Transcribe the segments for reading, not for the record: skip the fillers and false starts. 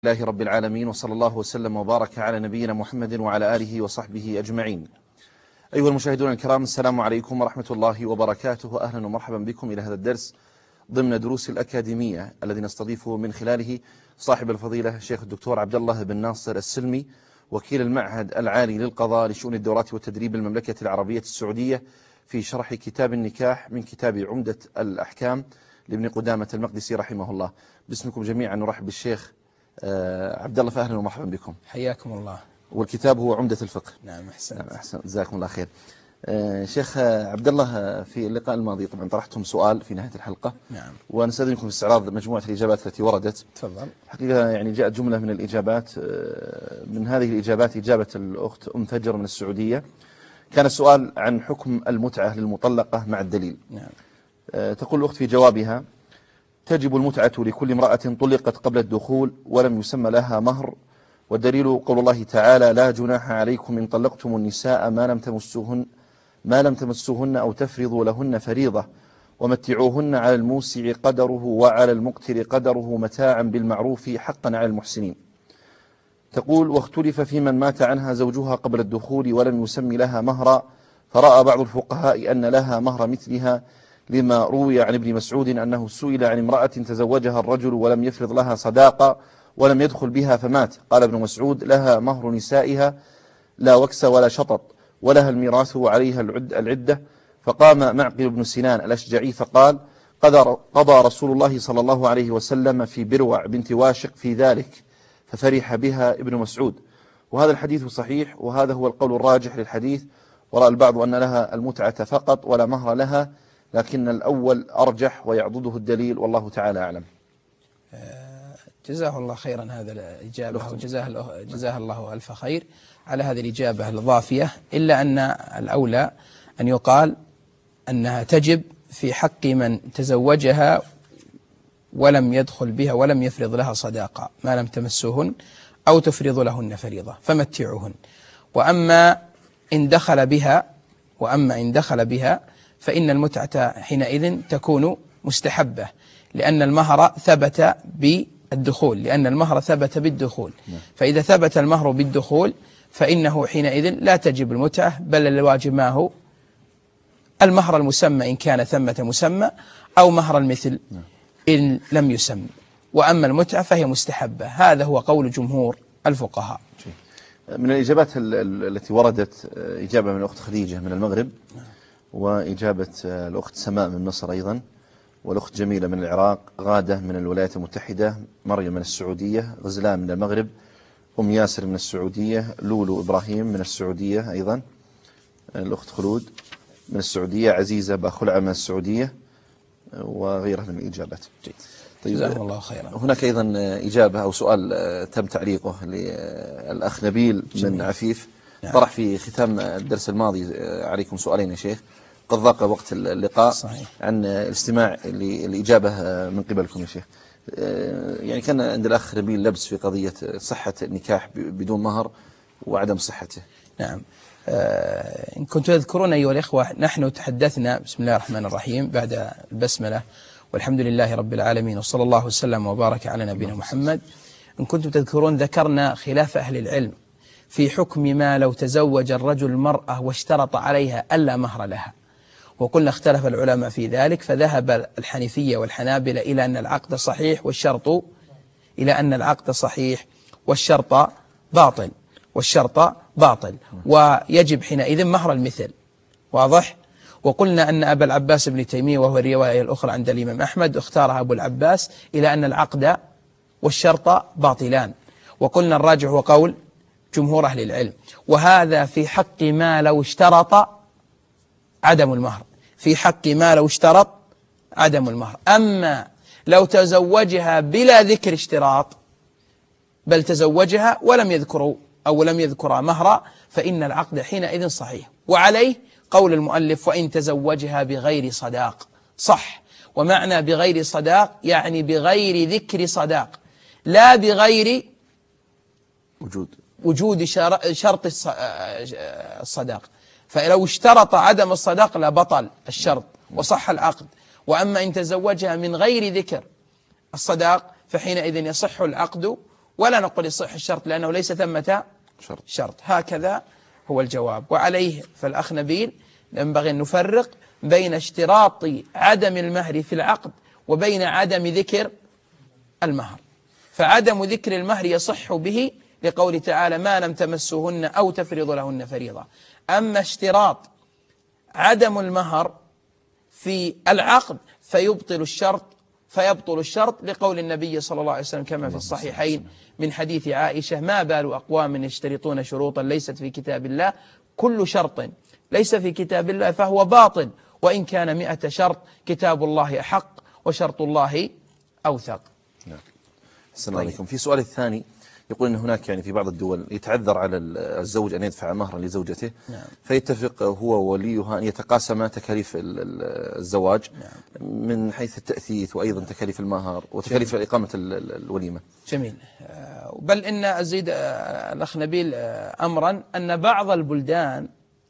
الله رب العالمين، وصلى الله وسلم وبارك على نبينا محمد وعلى آله وصحبه أجمعين. أيها المشاهدون الكرام، السلام عليكم ورحمة الله وبركاته. أهلا ومرحبا بكم إلى هذا الدرس ضمن دروس الأكاديمية الذي نستضيف من خلاله صاحب الفضيلة الشيخ الدكتور عبد الله بن ناصر السلمي، وكيل المعهد العالي للقضاء لشؤون الدورات والتدريب المملكة العربية السعودية، في شرح كتاب النكاح من كتاب عمدة الأحكام لابن قدامة المقدسي رحمه الله. باسمكم جميعا نرحب بالشيخ عبد الله، فأهلا ومرحبا بكم. حياكم الله. والكتاب هو عمدة الفقه. نعم، أحسن. جزاكم الله خير. شيخ عبد الله، في اللقاء الماضي طبعا طرحتم سؤال في نهاية الحلقة. نعم. ونستأذنكم في استعراض مجموعة الإجابات التي وردت. تفضل. حقيقة يعني جاءت جملة من الإجابات. من هذه الإجابات إجابة الأخت أم فجر من السعودية. كان السؤال عن حكم المتعة للمطلقة مع الدليل. نعم. تقول الأخت في جوابها: تجب المتعة لكل امرأة طلقت قبل الدخول ولم يسمى لها مهر، والدليل قول الله تعالى: لا جناح عليكم إن طلقتم النساء ما لم تمسوهن أو تفرضوا لهن فريضة، ومتعوهن على الموسع قدره وعلى المقتر قدره متاعا بالمعروف حقا على المحسنين. تقول: واختلف في من مات عنها زوجها قبل الدخول ولم يسمي لها مهرا، فرأى بعض الفقهاء أن لها مهر مثلها، لما روي عن ابن مسعود أنه سئل عن امرأة تزوجها الرجل ولم يفرض لها صداقة ولم يدخل بها فمات، قال ابن مسعود: لها مهر نسائها لا وكس ولا شطط، ولها الميراث وعليها العدة. فقام معقل بن سنان الأشجعي فقال: قضى رسول الله صلى الله عليه وسلم في بروع بنت واشق في ذلك، ففرح بها ابن مسعود. وهذا الحديث صحيح، وهذا هو القول الراجح للحديث. ورأى البعض أن لها المتعة فقط ولا مهر لها، لكن الأول أرجح ويعضده الدليل، والله تعالى أعلم. جزاه الله خيرا هذا الإجابة، وجزاه الله ألف خير على هذه الإجابة الضافية، إلا أن الأولى أن يقال أنها تجب في حق من تزوجها ولم يدخل بها ولم يفرض لها صداقة، ما لم تمسوهن أو تفرض لهن فريضة فمتعوهن. وأما إن دخل بها فإن المتعة حينئذ تكون مستحبة، لأن المهر ثبت بالدخول، فإذا ثبت المهر بالدخول فإنه حينئذ لا تجب المتعة، بل الواجب ما هو المهر المسمى إن كان ثمة مسمى، أو مهر المثل إن لم يسمى. وأما المتعة فهي مستحبة. هذا هو قول جمهور الفقهاء. من الإجابات التي وردت إجابة من الأخت خديجة من المغرب، وإجابة الأخت سماء من مصر أيضا، والأخت جميلة من العراق، غادة من الولايات المتحدة، مريم من السعودية، غزلان من المغرب، أم ياسر من السعودية، لولو إبراهيم من السعودية أيضا، الأخت خلود من السعودية، عزيزة باخلعة من السعودية، وغيرها من الإجابات. طيب، جزاهم الله خيرا. هناك أيضا إجابة أو سؤال تم تعليقه للأخ نبيل من عفيف. طرح في ختام الدرس الماضي عليكم سؤالين يا شيخ، قد ضاق وقت اللقاء. صحيح. عن الاستماع للإجابة من قبلكم يا شيخ. يعني كان عند الأخ نبيل لبس في قضية صحة النكاح بدون مهر وعدم صحته. نعم. إن كنتم تذكرون أيها الإخوة، نحن تحدثنا بسم الله الرحمن الرحيم بعد البسملة والحمد لله رب العالمين وصلى الله وسلم وبارك على نبينا محمد. إن كنتم تذكرون ذكرنا خلاف أهل العلم في حكم ما لو تزوج الرجل المرأة واشترط عليها ألا مهر لها، وقلنا اختلف العلماء في ذلك، فذهب الحنفية والحنابلة إلى أن العقد صحيح والشرط باطل ويجب حينئذ مهر المثل. واضح؟ وقلنا أن أبا العباس بن تيمية، وهو الرواية الأخرى عند الإمام أحمد، اختارها أبو العباس إلى أن العقد والشرط باطلان، وقلنا الراجح هو قول جمهور أهل العلم. وهذا في حق ما لو اشترط عدم المهر. أما لو تزوجها بلا ذكر اشتراط، بل تزوجها ولم يذكر مهرا، فإن العقد حينئذ صحيح. وعليه قول المؤلف: وإن تزوجها بغير صداق صح. ومعنى بغير صداق يعني بغير ذكر صداق، لا بغير وجود شرط الصداق. فلو اشترط عدم الصداق لبطل الشرط وصح العقد. وأما إن تزوجها من غير ذكر الصداق فحينئذ يصح العقد ولا نقول يصح الشرط لأنه ليس ثمة شرط. هكذا هو الجواب. وعليه فالأخ نبيل ينبغي أن نفرق بين اشتراط عدم المهر في العقد وبين عدم ذكر المهر. فعدم ذكر المهر يصح به لقول تعالى ما لم تمسوهن أو تفرضوا لهن فريضة. أما اشتراط عدم المهر في العقد فيبطل الشرط لقول النبي صلى الله عليه وسلم كما في الصحيحين من حديث عائشة ما بال أقوام يشترطون شروطا ليست في كتاب الله كل شرط ليس في كتاب الله فهو باطل وإن كان 100 شرط كتاب الله أحق وشرط الله أوثق. نعم. السلام عليكم. في سؤال الثاني يقول أن هناك يعني في بعض الدول يتعذر على الزوج أن يدفع مهرا لزوجته. نعم. فيتفق هو ووليها أن يتقاسما تكاليف الزواج. نعم. من حيث التأثيث وأيضا تكاليف المهر وتكاليف إقامة الوليمة. جميل. بل إن أزيد الأخ نبيل أمرا أن بعض البلدان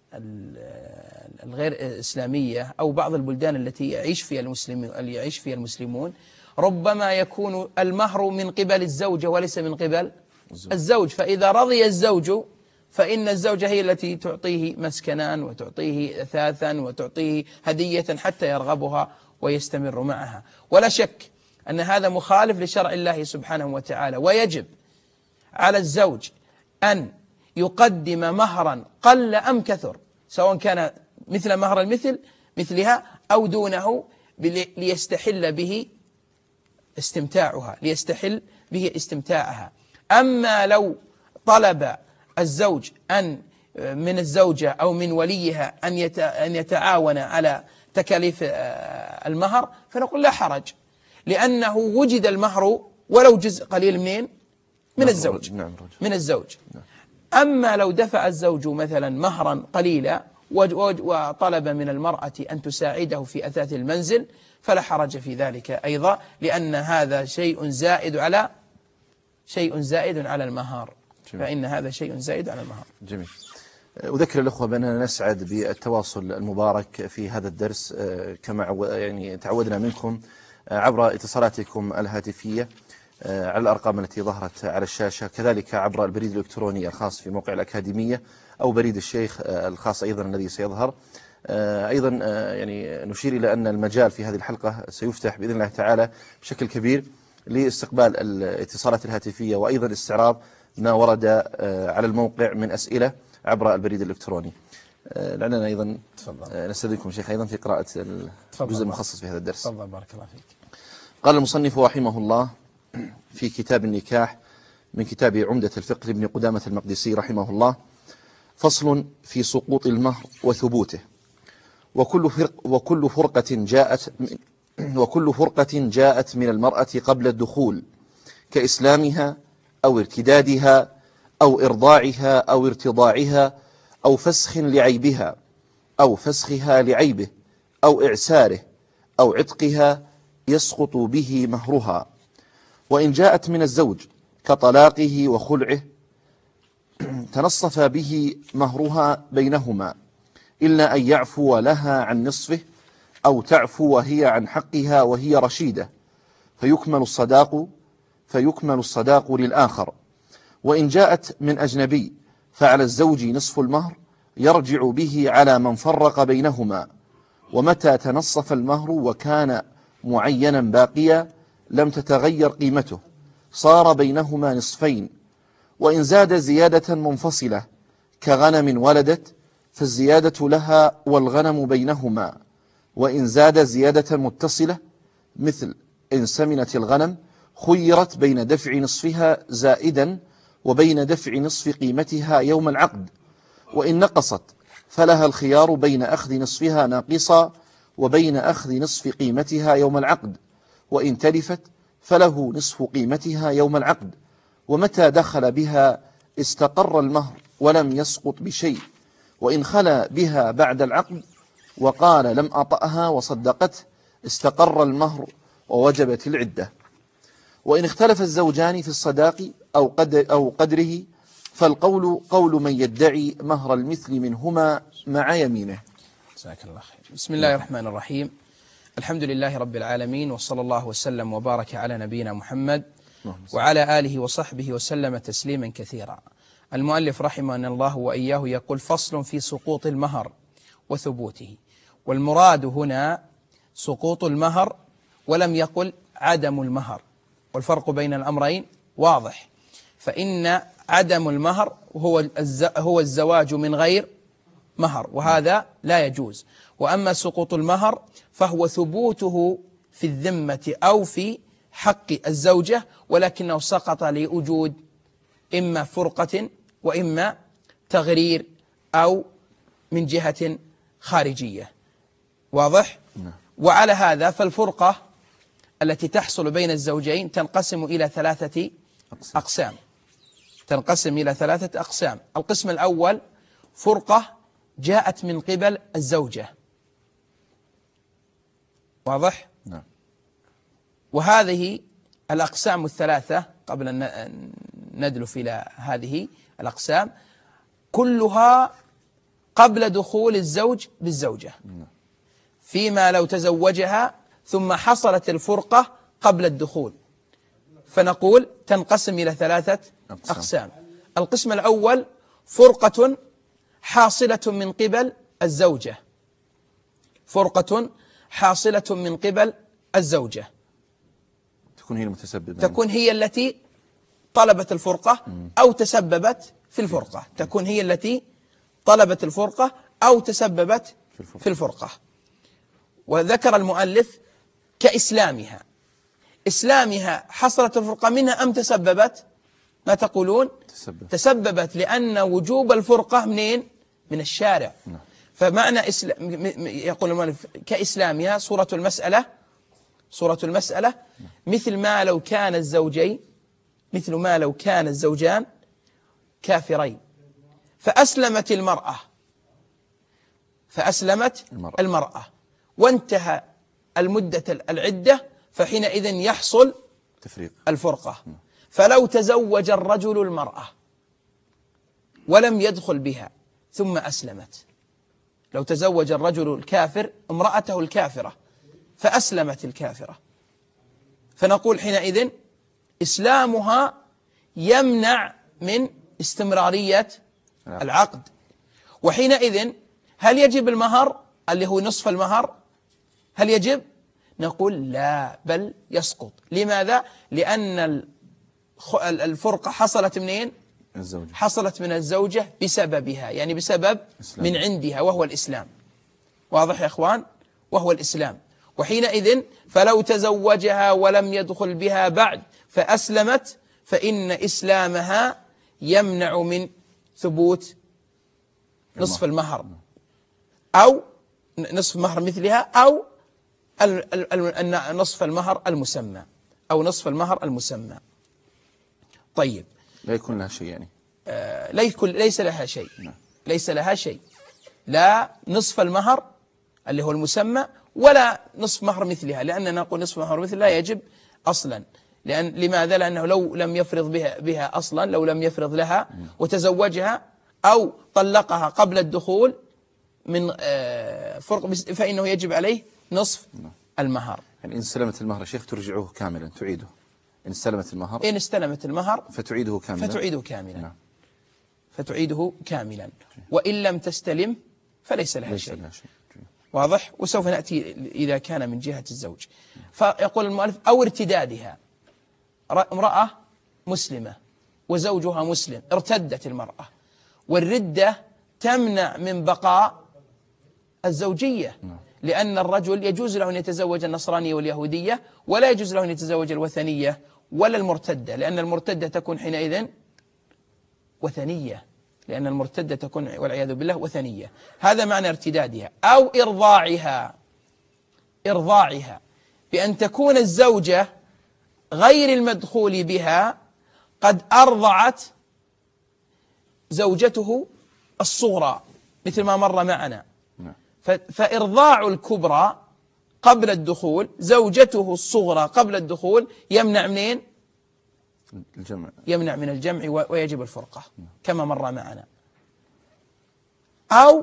الغير إسلامية أو بعض البلدان التي يعيش فيها المسلمون ربما يكون المهر من قبل الزوجة وليس من قبل الزوج. فإذا رضي الزوج فإن الزوجة هي التي تعطيه مسكنا وتعطيه أثاثا وتعطيه هدية حتى يرغبها ويستمر معها. ولا شك أن هذا مخالف لشرع الله سبحانه وتعالى. ويجب على الزوج أن يقدم مهرا قل أم كثر سواء كان مثل مهر مثلها أو دونه ليستحل به استمتاعها. أما لو طلب الزوج من الزوجة أو من وليها أن يتعاون على تكاليف المهر فنقول لا حرج لأنه وجد المهر ولو جزء قليل من الزوج. أما لو دفع الزوج مثلا مهرا قليلا وطلب من المرأة أن تساعده في أثاث المنزل فلا حرج في ذلك أيضا لأن هذا شيء زائد على المهار. فإن هذا شيء زائد على المهار. جميل. أذكر الأخوة بأننا نسعد بالتواصل المبارك في هذا الدرس كما يعني تعودنا منكم عبر اتصالاتكم الهاتفية على الأرقام التي ظهرت على الشاشة، كذلك عبر البريد الإلكتروني الخاص في موقع الأكاديمية أو بريد الشيخ الخاص أيضا الذي سيظهر. أيضا يعني نشير إلى أن المجال في هذه الحلقة سيفتح بإذن الله تعالى بشكل كبير لاستقبال الاتصالات الهاتفية وأيضا استعراض ما ورد على الموقع من أسئلة عبر البريد الإلكتروني. لعلنا أيضا نستأذنكم شيخ أيضا في قراءة الجزء المخصص في هذا الدرس. تفضل بارك الله فيك. قال المصنف رحمه الله في كتاب النكاح من كتاب عمدة الفقه لابن قدامة المقدسي رحمه الله: فصل في سقوط المهر وثبوته. وكل فرقة جاءت من المرأة قبل الدخول كإسلامها أو ارتدادها أو إرضاعها أو ارتضاعها أو فسخ لعيبها أو فسخها لعيبه أو إعساره أو عتقها يسقط به مهرها. وإن جاءت من الزوج كطلاقه وخلعه تنصف به مهرها بينهما إلا أن يعفو لها عن نصفه أو تعفو وهي عن حقها وهي رشيدة فيكمل الصداق للآخر. وإن جاءت من أجنبي فعلى الزوج نصف المهر يرجع به على من فرق بينهما. ومتى تنصف المهر وكان معينا باقيا لم تتغير قيمته صار بينهما نصفين. وإن زاد زيادة منفصلة كغنم ولدت فالزيادة لها والغنم بينهما. وإن زاد زيادة متصلة مثل إن سمنت الغنم خيرت بين دفع نصفها زائدا وبين دفع نصف قيمتها يوم العقد. وإن نقصت فلها الخيار بين أخذ نصفها ناقصا وبين أخذ نصف قيمتها يوم العقد. وإن تلفت فله نصف قيمتها يوم العقد. ومتى دخل بها استقر المهر ولم يسقط بشيء. وإن خلا بها بعد العقد وقال لم أطأها وصدقته استقر المهر ووجبت العدة. وإن اختلف الزوجان في الصداق أو قدره فالقول قول من يدعي مهر المثل منهما مع يمينه. جزاك الله خير. بسم الله الرحمن الرحيم. الحمد لله رب العالمين وصلى الله وسلم وبارك على نبينا محمد وعلى آله وصحبه وسلم تسليما كثيرا. المؤلف رحمه الله وإياه يقول: فصل في سقوط المهر وثبوته. والمراد هنا سقوط المهر، ولم يقل عدم المهر، والفرق بين الأمرين واضح. فإن عدم المهر هو الزواج من غير مهر، وهذا لا يجوز. وأما سقوط المهر فهو ثبوته في الذمة أو في حق الزوجة، ولكنه سقط لوجود إما فرقة وإما تغرير أو من جهة خارجية. واضح؟ وعلى هذا فالفرقة التي تحصل بين الزوجين تنقسم إلى 3 أقسام. تنقسم إلى 3 أقسام. القسم الأول فرقة جاءت من قبل الزوجة. واضح؟ نعم. وهذه الأقسام ال3 قبل أن ندلف إلى هذه الأقسام كلها قبل دخول الزوج بالزوجة، فيما لو تزوجها ثم حصلت الفرقة قبل الدخول، فنقول تنقسم إلى 3 أقسام. القسم الأول فرقة حاصلة من قبل الزوجة. فرقة حاصلة من قبل الزوجة، تكون هي المتسببة، تكون هي التي طلبت الفرقة أو تسببت في الفرقة، تكون هي التي طلبت الفرقة أو تسببت في الفرقة. وذكر المؤلف كإسلامها. إسلامها حصلت الفرقة منها أم تسببت؟ ما تقولون؟ تسببت، لأن وجوب الفرقة منين؟ من الشارع. فمعنى يقول المؤلف كإسلامها صورة المسألة مثل ما لو كان الزوجان كافرين فأسلمت المرأة وانتهى المدة العدة، فحينئذ يحصل تفريق الفرقة. فلو تزوج الرجل المرأة ولم يدخل بها ثم أسلمت، لو تزوج الرجل الكافر امرأته الكافرة فأسلمت الكافرة، فنقول حينئذ إسلامها يمنع من استمرارية العقد. وحينئذ هل يجب المهر اللي هو نصف المهر؟ هل يجب؟ نقول لا، بل يسقط. لماذا؟ لأن الفرقة حصلت منين؟ الزوجة. حصلت من الزوجة بسببها، يعني بسبب إسلام. من عندها، وهو الإسلام. واضح يا إخوان؟ وهو الإسلام. وحينئذ فلو تزوجها ولم يدخل بها بعد فأسلمت، فإن إسلامها يمنع من ثبوت نصف المهر أو نصف مهر مثلها، أو نصف المهر المسمى، أو نصف المهر المسمى. طيب، لا يكون لها شيء يعني ليس لها شيء. ليس لها شيء، لا نصف المهر اللي هو المسمى ولا نصف مهر مثلها، لأننا نقول نصف مهر مثلها لا يجب أصلا. لماذا؟ لأنه لو لم يفرض بها أصلا، لو لم يفرض لها وتزوجها أو طلقها قبل الدخول من فرق، فإنه يجب عليه نصف المهر. يعني إن استلمت المهر شيخ ترجعه كاملا، تعيده. إن استلمت المهر فتعيده كاملا. نعم. فتعيده كاملا. وإن لم تستلم فليس لها شيء. واضح؟ وسوف نأتي إذا كان من جهة الزوج. فيقول المؤلف أو ارتدادها. امرأة مسلمة وزوجها مسلم، ارتدت المرأة، والردة تمنع من بقاء الزوجية، لأن الرجل يجوز له أن يتزوج النصرانية واليهودية، ولا يجوز له أن يتزوج الوثنية ولا المرتدة، لأن المرتدة تكون حينئذ وثنية، لأن المرتدة تكون والعياذ بالله وثنية. هذا معنى ارتدادها. أو إرضاعها بأن تكون الزوجة غير المدخول بها قد أرضعت زوجته الصغرى، مثل ما مر معنا. فإرضاع الكبرى قبل الدخول، زوجته الصغرى قبل الدخول، يمنع منين؟ الجمع. يمنع من الجمع ويجب الفرقة كما مر معنا. أو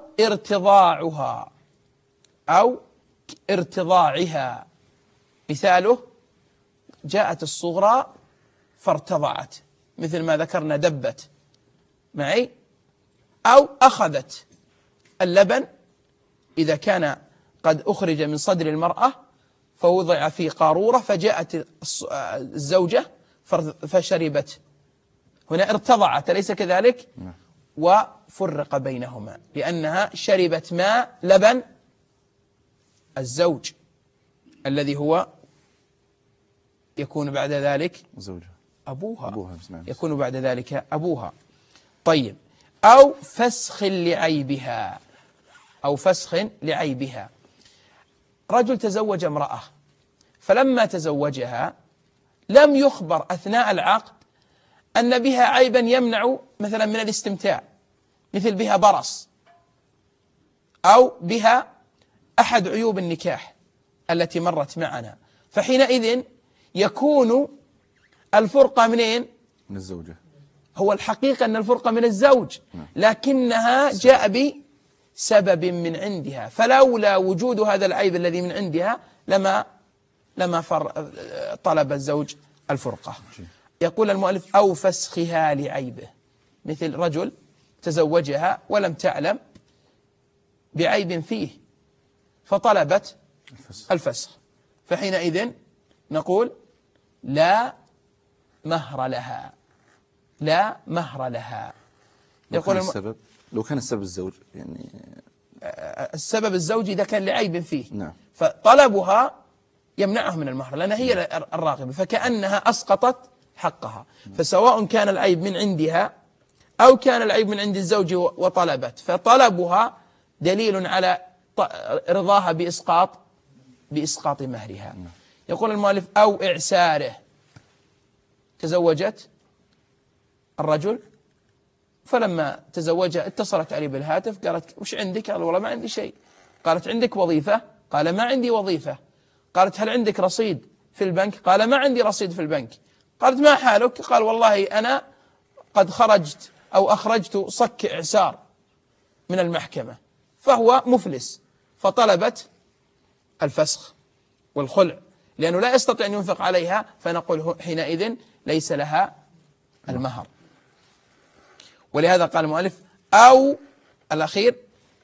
ارتضاعها. مثاله: جاءت الصغرى فارتضعت، مثل ما ذكرنا دبت معي، أو أخذت اللبن إذا كان قد أخرج من صدر المرأة فوضع في قارورة فجاءت الزوجة فشربت، هنا ارتضعت أليس كذلك؟ وفرق بينهما لأنها شربت ماء لبن الزوج الذي هو يكون بعد ذلك زوجها أبوها يكون بعد ذلك أبوها. طيب، أو فسخ لعيبها، أو فسخ لعيبها، رجل تزوج امرأة فلما تزوجها لم يخبر أثناء العقد أن بها عيبا يمنع مثلا من الاستمتاع، مثل بها برص أو بها أحد عيوب النكاح التي مرت معنا، فحينئذ يكون الفرقة منين؟ من الزوجة. هو الحقيقة أن الفرقة من الزوج، لكنها جاء بسبب من عندها، فلولا وجود هذا العيب الذي من عندها لما طلب الزوج الفرقة. يقول المؤلف أو فسخها لعيبه، مثل رجل تزوجها ولم تعلم بعيب فيه فطلبت الفسخ، فحينئذ نقول لا مهر لها، لا مهر لها. يقول لو كان السبب الزوج، يعني السبب الزوج إذا كان لعيب فيه، نعم، فطلبها يمنعه من المهر لأنها هي الراغبة، فكأنها أسقطت حقها. فسواء كان العيب من عندها أو كان العيب من عند الزوج وطلبت، فطلبها دليل على رضاها بإسقاط مهرها. يقول المؤلف أو إعساره، تزوجت الرجل فلما تزوجها اتصلت عليه بالهاتف قالت وش عندك؟ قال والله ما عندي شيء. قالت عندك وظيفة؟ قال ما عندي وظيفة. قالت هل عندك رصيد في البنك؟ قال ما عندي رصيد في البنك. قالت ما حالك؟ قال والله أنا قد خرجت أو أخرجت صك إعسار من المحكمة، فهو مفلس، فطلبت الفسخ والخلع لأنه لا يستطيع أن ينفق عليها، فنقول حينئذ ليس لها المهر. ولهذا قال المؤلف أو الأخير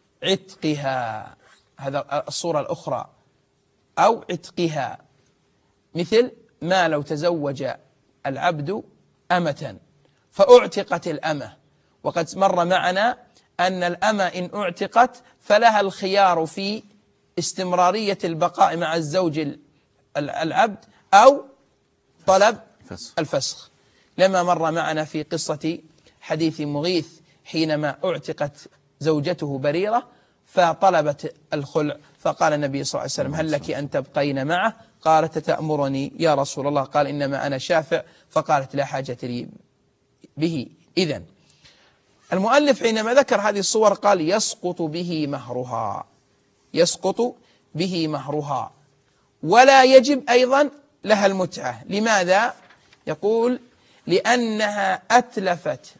عتقها، هذا الصورة الأخرى، أو عتقها، مثل ما لو تزوج العبد أمة فأعتقت الأمة، وقد مر معنا أن الأمة إن أعتقت فلها الخيار في استمرارية البقاء مع الزوج العبد أو طلب الفسخ، لما مر معنا في قصة حديث مغيث حينما أعتقت زوجته بريرة فطلبت الخلع، فقال النبي صلى الله عليه وسلم هل لك أن تبقين معه؟ قالت تأمرني يا رسول الله؟ قال إنما أنا شافع. فقالت لا حاجة لي به. إذن المؤلف حينما ذكر هذه الصور قال يسقط به مهرها، يسقط به مهرها، ولا يجب أيضا لها المتعة. لماذا؟ يقول لأنها أتلفت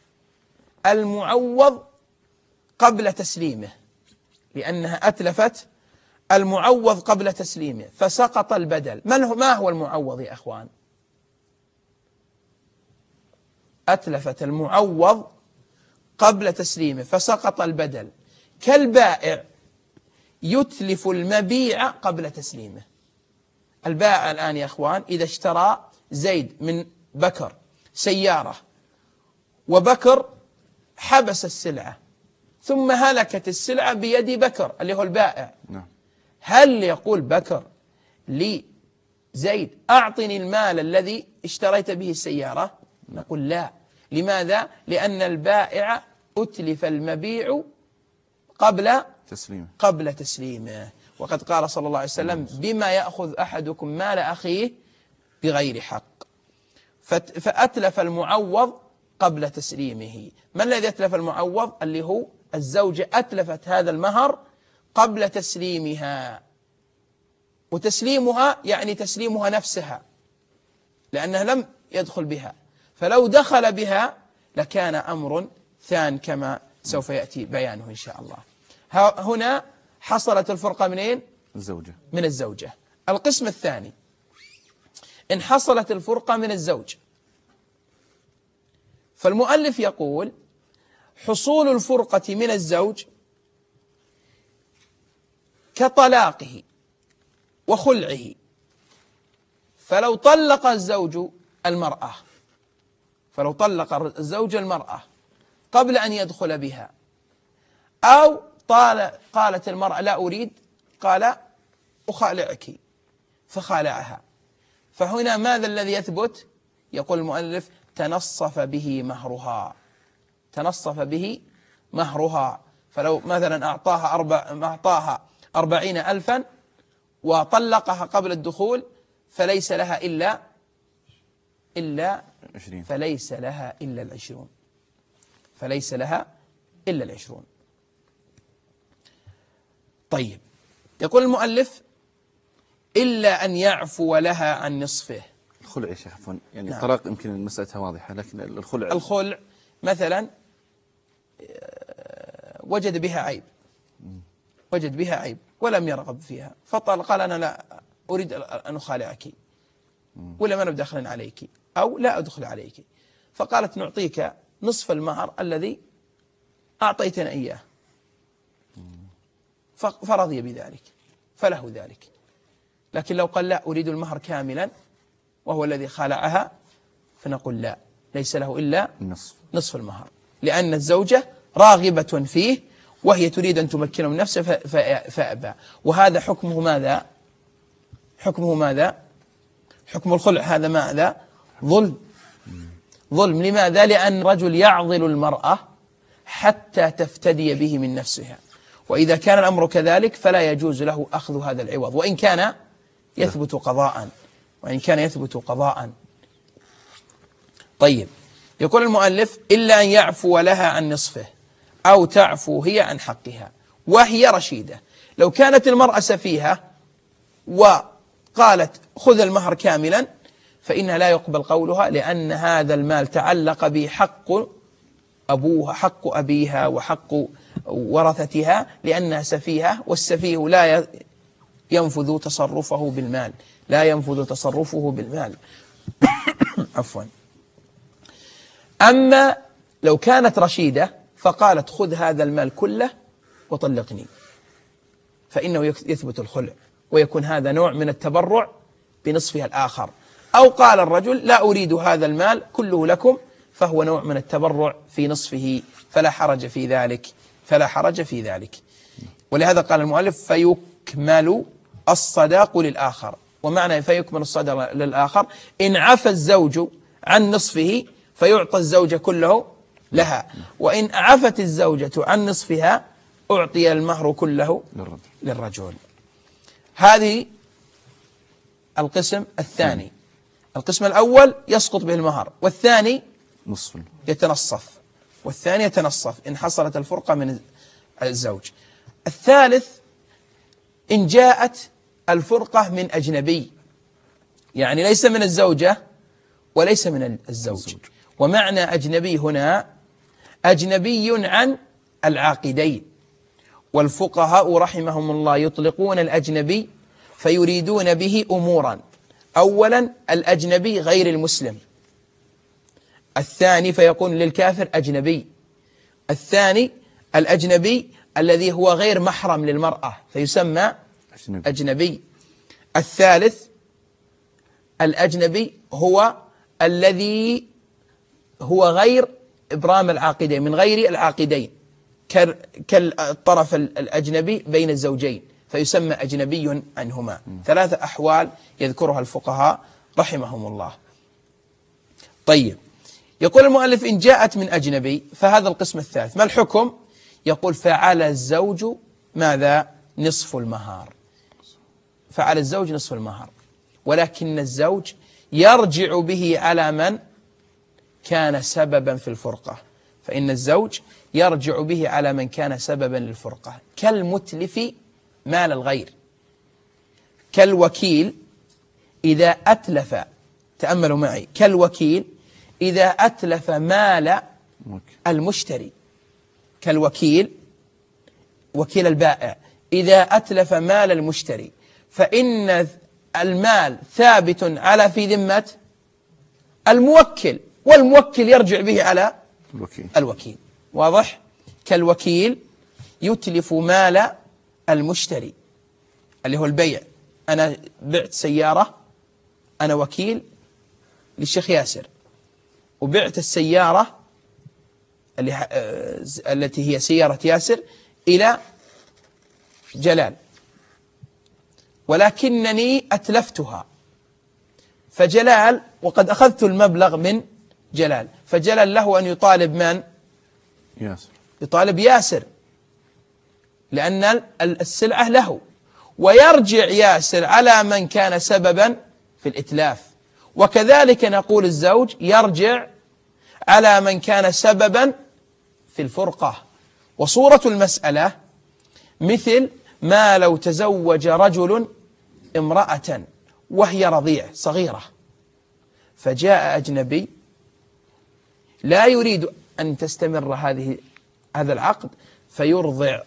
المعوض قبل تسليمه، لأنها أتلفت المعوض قبل تسليمه فسقط البدل. ما هو المعوض يا أخوان؟ أتلفت المعوض قبل تسليمه فسقط البدل، كالبائع يتلف المبيع قبل تسليمه. البائع الآن يا أخوان إذا اشترى زيد من بكر سيارة وبكر حبس السلعة ثم هلكت السلعة بيد بكر اللي هو البائع، هل يقول بكر لزيد أعطني المال الذي اشتريت به السيارة؟ نقول لا. لماذا؟ لأن البائع أتلف المبيع قبل تسليمه. وقد قال صلى الله عليه وسلم بما يأخذ أحدكم مال أخيه بغير حق، فأتلف المعوض قبل تسليمه. ما الذي أتلف المعوض؟ اللي هو الزوجة أتلفت هذا المهر قبل تسليمها، وتسليمها يعني تسليمها نفسها لأنها لم يدخل بها، فلو دخل بها لكان أمر ثان كما سوف يأتي بيانه إن شاء الله. هنا حصلت الفرقة منين؟ من الزوجة. القسم الثاني إن حصلت الفرقة من الزوج فالمؤلف يقول حصول الفرقة من الزوج كطلاقه وخلعه. فلو طلق الزوج المرأة قبل أن يدخل بها، أو قالت المرأة لا أريد، قال أخالعك فخالعها، فهنا ماذا الذي يثبت؟ يقول المؤلف تنصف به مهرها. فلو مثلا أعطاها 40,000 وطلقها قبل الدخول فليس لها إلا 20. فليس لها إلا العشرون. طيب، يقول المؤلف إلا أن يعفو لها عن نصفه. الخلع يا شيخ عفوا، يعني نعم. الطلاق يمكن مسألتها واضحة، لكن الخلع مثلا وجد بها عيب ولم يرغب فيها، قال أنا لا أريد أن أخالعك، ولا ما بدخل عليك، أو لا أدخل عليك، فقالت نعطيك نصف المهر الذي أعطيتنا إياه، فرضي بذلك فله ذلك. لكن لو قال لا أريد المهر كاملا وهو الذي خالعها، فنقول لا، ليس له إلا نصف المهر، لأن الزوجة راغبة فيه وهي تريد أن تمكنه من نفسه فأبى. وهذا حكمه ماذا؟ حكم الخلع هذا ماذا؟ ظلم. لماذا؟ لأن رجل يعضل المرأة حتى تفتدي به من نفسها، وإذا كان الأمر كذلك فلا يجوز له أخذ هذا العوض وإن كان يثبت قضاء. طيب، يقول المؤلف إلا أن يعفو لها عن نصفه أو تعفو هي عن حقها وهي رشيدة. لو كانت المرأة سفيهة وقالت خذ المهر كاملا فإنها لا يقبل قولها، لأن هذا المال تعلق به حق أبيها وحق ورثتها، لأنها سفيهة، والسفيه لا ينفذ تصرفه بالمال. عفوا. أما لو كانت رشيدة فقالت خذ هذا المال كله وطلقني، فإنه يثبت الخلع، ويكون هذا نوع من التبرع بنصفها الآخر. أو قال الرجل لا أريد هذا المال كله لكم، فهو نوع من التبرع في نصفه، فلا حرج في ذلك. ولهذا قال المؤلف فيكمل الصداق للآخر. ومعنى فيكمل الصداق للآخر إن عفى الزوج عن نصفه فيعطى الزوجة كله لها، وإن عفت الزوجة عن نصفها أعطي المهر كله للرجل. هذه القسم الثاني. القسم الأول يسقط به المهر، والثاني يتنصف إن حصلت الفرقة من الزوج. الثالث إن جاءت الفرقة من أجنبي، يعني ليس من الزوجة وليس من الزوج. ومعنى أجنبي هنا أجنبي عن العاقدين، والفقهاء رحمهم الله يطلقون الأجنبي فيريدون به أمورا: أولا الأجنبي غير المسلم، الثاني فيكون للكافر أجنبي، الثاني الأجنبي الذي هو غير محرم للمرأة فيسمى أجنبي، الثالث الأجنبي هو الذي هو غير إبرام العاقدين، من غير العاقدين، كالطرف الأجنبي بين الزوجين فيسمى أجنبي عنهما. ثلاثة أحوال يذكرها الفقهاء رحمهم الله. طيب، يقول المؤلف إن جاءت من أجنبي فهذا القسم الثالث. ما الحكم؟ يقول فعلى الزوج ماذا؟ نصف المهر. فعلى الزوج نصف المهر، ولكن الزوج يرجع به على من كان سببا في الفرقة، فإن الزوج يرجع به على من كان سببا للفرقة، كالمتلف مال الغير، كالوكيل إذا أتلف، تأملوا معي، كالوكيل إذا أتلف مال المشتري، كالوكيل وكيل البائع إذا أتلف مال المشتري، فإن المال ثابت على في ذمة الموكل والموكل يرجع به على الوكيل. الوكيل. واضح؟ كالوكيل يتلف مال المشتري اللي هو البيع. أنا بعت سيارة، أنا وكيل للشيخ ياسر، وبعت السيارة التي هي سيارة ياسر إلى جلال، ولكنني أتلفتها، فجلال وقد أخذت المبلغ من جلال، فجلال له أن يطالب من؟ ياسر. يطالب ياسر لأن السلعة له، ويرجع ياسر على من كان سببا في الإتلاف. وكذلك نقول الزوج يرجع على من كان سببا في الفرقة. وصورة المسألة مثل ما لو تزوج رجل امرأة وهي رضيع صغيرة، فجاء أجنبي لا يريد أن تستمر هذا العقد، فيرضع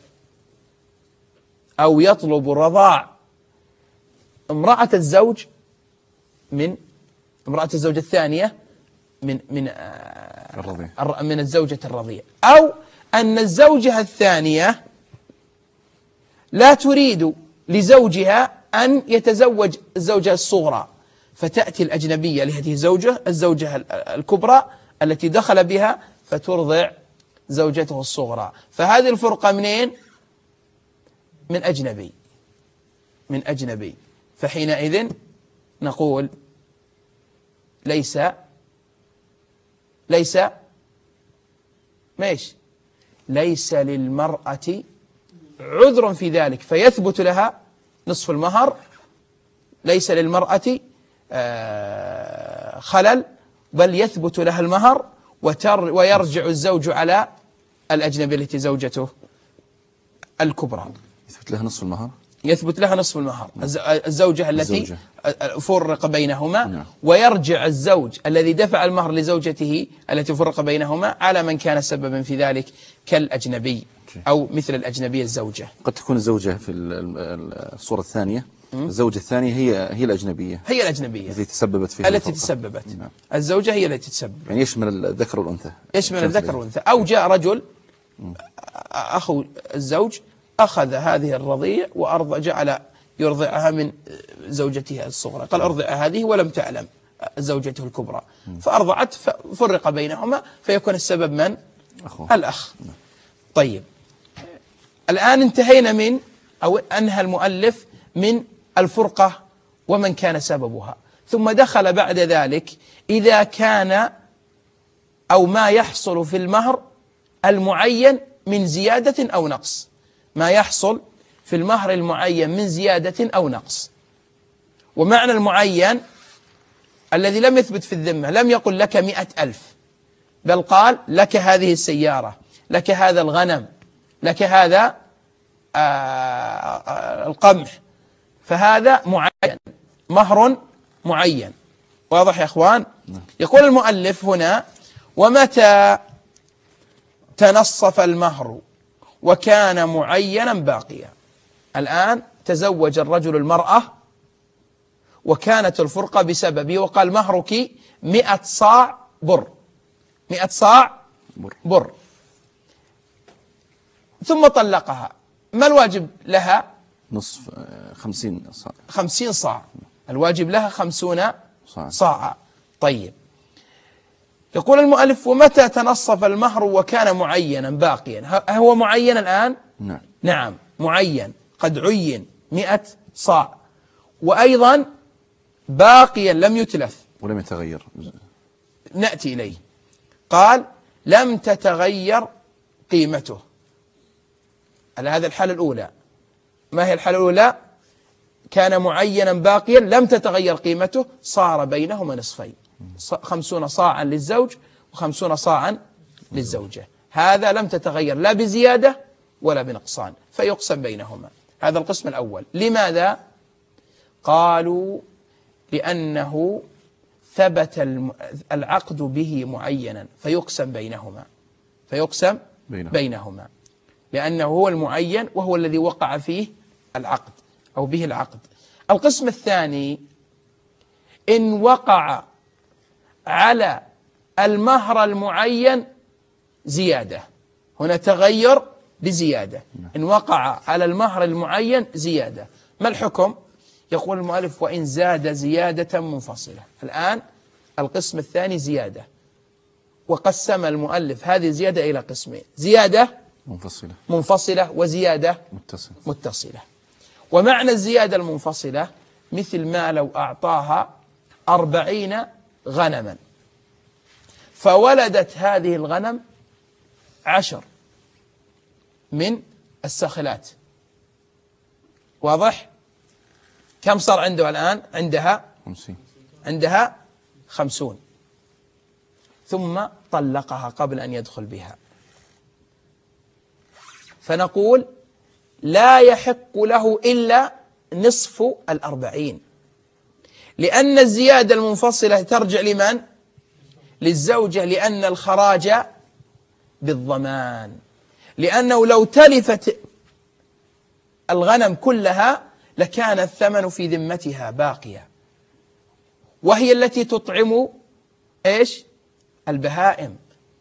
أو يطلب رضاع امرأة الزوج من امرأة الزوجة الثانية من الزوجة الرضيع، أو أن الزوجة الثانية لا تريد لزوجها أن يتزوج الزوجة الصغرى، فتأتي الأجنبية لهذه الزوجة الكبرى التي دخل بها فترضع زوجته الصغرى. فهذه الفرقة منين؟ من أجنبي. فحينئذ نقول ليس للمرأة عذر في ذلك، فيثبت لها نصف المهر، ليس للمرأة خلل، بل يثبت لها المهر، ويرجع الزوج على الأجنبي التي زوجته الكبرى. يثبت لها نصف المهر، يثبت لها نصف المهر. الزوجة التي فرق بينهما، ويرجع الزوج الذي دفع المهر لزوجته التي فرق بينهما على من كان سببا في ذلك كالأجنبي أو مثل الأجنبية الزوجة. قد تكون الزوجة في الصورة الثانية، الزوجة الثانية هي الأجنبية، التي تسببت فيها نعم. الزوجة هي التي تسبب، يعني يشمل الذكر والأنثى. أو جاء رجل أخو الزوج أخذ هذه الرضيع جعل يرضعها من زوجته الصغرى، قال أرضع هذه ولم تعلم زوجته الكبرى، فأرضعت ففرق بينهما، فيكون السبب من؟ الأخ. طيب، الآن انتهينا أو أنهى المؤلف من الفرقة ومن كان سببها، ثم دخل بعد ذلك إذا كان أو ما يحصل في المهر المعين من زيادة أو نقص، ما يحصل في المهر المعين من زيادة أو نقص. ومعنى المعين الذي لم يثبت في الذمة، لم يقل لك 100,000، بل قال لك هذه السيارة، لك هذا الغنم، لك هذا القمح، فهذا معين، مهر معين. واضح يا أخوان؟ يقول المؤلف هنا: ومتى تنصف المهر وكان معينا باقيا. الآن تزوج الرجل المرأة وكانت الفرقة بسببه، وقال مهرك 100 صاع بر، 100 صاع بر، ثم طلقها. ما الواجب لها؟ نصف 50 صاع، 50 صاع، الواجب لها 50 صاعا. طيب، يقول المؤلف: ومتى تنصف المهر وكان معينا باقيا. هو معين الآن؟ نعم معين، قد عين 100 صاع، وأيضا باقيا لم يتلف ولم يتغير. نأتي إليه. قال: لم تتغير قيمته. على هذا الحالة الأولى. ما هي الحالة الأولى؟ كان معينا باقيا لم تتغير قيمته، صار بينهما نصفين، 50 صاعا للزوج و50 صاعا للزوجة. هذا لم تتغير لا بزيادة ولا بنقصان، فيقسم بينهما. هذا القسم الأول. لماذا؟ قالوا: لأنه ثبت العقد به معينا، فيقسم بينهما، لأنه هو المعين وهو الذي وقع فيه العقد أو به العقد. القسم الثاني: إن وقع على المهر المعين زيادة، هنا تغير بزيادة، إن وقع على المهر المعين زيادة، ما الحكم؟ يقول المؤلف وإن زاد زيادة منفصلة. الآن القسم الثاني زيادة، وقسم المؤلف هذه الزيادة إلى قسمين: زيادة منفصلة وزيادة متصلة. ومعنى الزيادة المنفصلة مثل ما لو أعطاها 40 غنما فولدت هذه الغنم 10 من الساخلات، واضح؟ كم صار عنده الآن؟ عندها 50، ثم طلقها قبل أن يدخل بها، فنقول لا يحق له إلا نصف 40، لأن الزيادة المنفصلة ترجع لمن؟ للزوجة، لأن الخراج بالضمان، لأنه لو تلفت الغنم كلها لكان الثمن في ذمتها باقيا، وهي التي تطعم إيش؟ البهائم،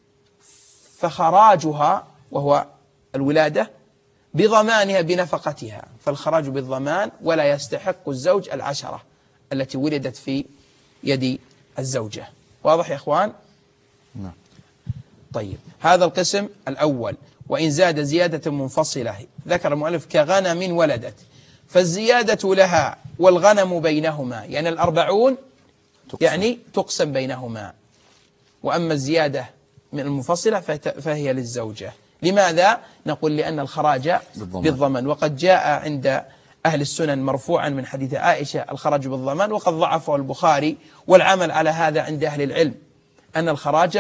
فخراجها وهو الولادة بضمانها بنفقتها، فالخراج بالضمان، ولا يستحق الزوج 10 التي ولدت في يد الزوجة. واضح يا إخوان؟ نعم. طيب، هذا القسم الأول. وإن زاد زيادة منفصلة، ذكر المؤلف كغنم ولدت، فالزيادة لها والغنم بينهما، يعني 40 يعني تقسم بينهما، وأما الزيادة من المنفصلة فهي للزوجة. لماذا؟ نقول لأن الخراج بالضمان، وقد جاء عند أهل السنن مرفوعا من حديث عائشة الخراج بالضمان، وقد ضعفه البخاري، والعمل على هذا عند أهل العلم أن الخراج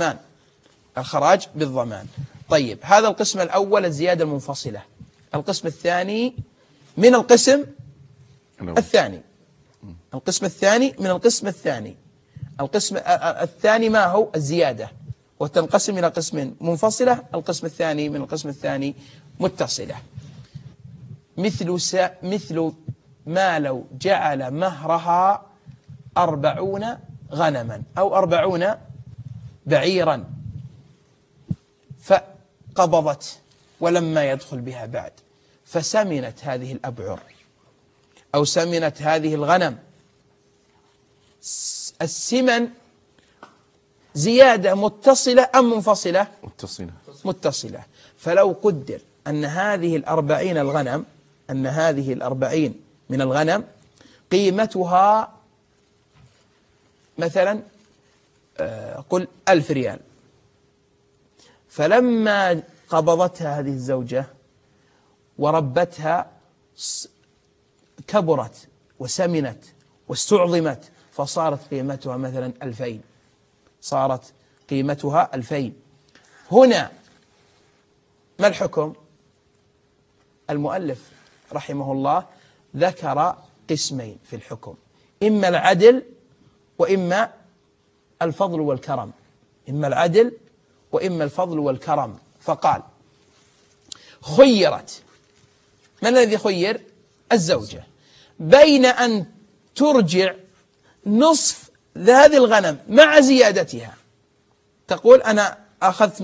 بالضمان. طيب، هذا القسم الأول الزيادة المنفصلة. القسم الثاني من القسم الثاني. القسم الثاني من القسم الثاني. القسم الثاني ما هو؟ الزيادة، وتنقسم إلى قسم منفصلة. القسم الثاني من القسم الثاني متصلة. مثل ما لو جعل مهرها 40 غنما أو 40 بعيرا، فقبضت ولما يدخل بها بعد، فسمنت هذه الأبعر أو سمنت هذه الغنم. السمن زيادة متصلة أم منفصلة؟ متصلة. فلو قدر أن هذه 40 الغنم، أن هذه 40 من الغنم قيمتها مثلا قل 1000 ريال، فلما قبضتها هذه الزوجة وربتها كبرت وسمنت واستعظمت، فصارت قيمتها مثلا 2000، صارت قيمتها 2000. هنا ما الحكم؟ المؤلف رحمه الله ذكر قسمين في الحكم: إما العدل وإما الفضل والكرم. إما العدل وإما الفضل والكرم. فقال: خيرت. من الذي خير؟ الزوجة، بين أن ترجع نصف هذه الغنم مع زيادتها، تقول أنا أخذت